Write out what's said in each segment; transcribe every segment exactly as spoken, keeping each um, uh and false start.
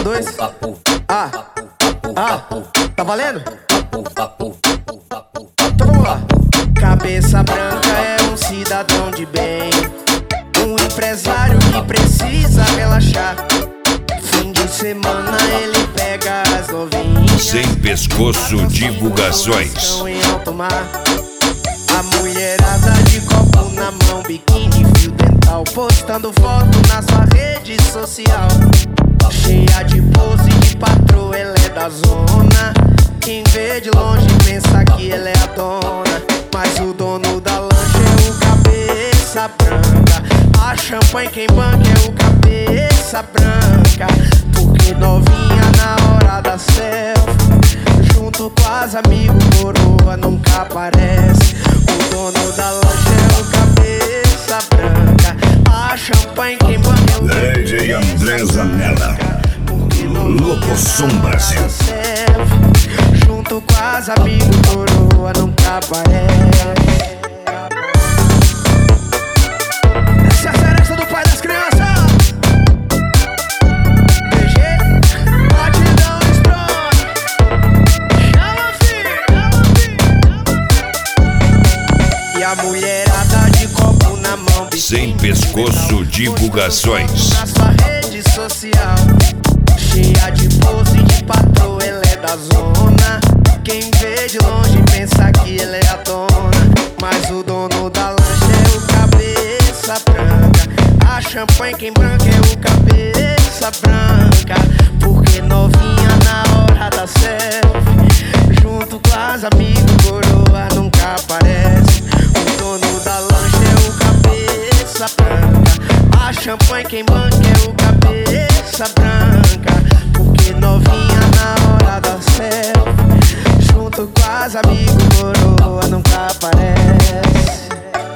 dois. Ah, ah, tá valendo? Então vamos lá. Cabeça branca é um cidadão de bem, um empresário que precisa relaxar. Fim de semana ele pega as novinhas. Sem Pescoço Divulgações. Em alto mar. A mulherada de copo na mão, biquíni, fio dental, postando foto na sua rede social. Cheia de pose de patroa, ela é da zona. Quem vê de longe pensa que ela é a dona, mas o dono da lancha é o cabeça branca. A champanhe quem banca é o cabeça branca. Porque novinha na hora da selfie, junto com as amigos, coroa nunca aparece. O dono da lancha é o cabeça branca. A champanhe quem banca é o D J André Zanella, Locosom Brasil. Junto com as amigos, coroa nunca aparece. Essa é a seresta do pai das crianças. D G, batidão strong. Chama, filho. E a mulherada de copo na mão, Sem Pescoço Divulgações. na sua rede social. Cheia de pose de patroa, ela é da zona. Quem vê de longe pensa que ela é a dona, mas o dono da lancha é o cabeça branca. A champanhe quem branca é o cabeça branca. Porque novinha na hora da selfie, junto com as amigos, coroa nunca aparece. O dono da lancha é o cabeça branca. A champanhe quem banca é o cabeça branca. Porque novinha na hora da selfie, junto com as amigos, coroa nunca aparece.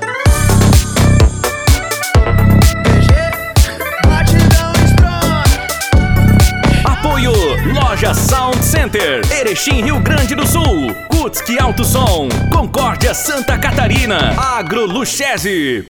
D G, batidão strong. Apoio Loja Sound Center, Erechim, Rio Grande do Sul. Kutsk Alto Som, Concórdia, Santa Catarina. Agro Luchese.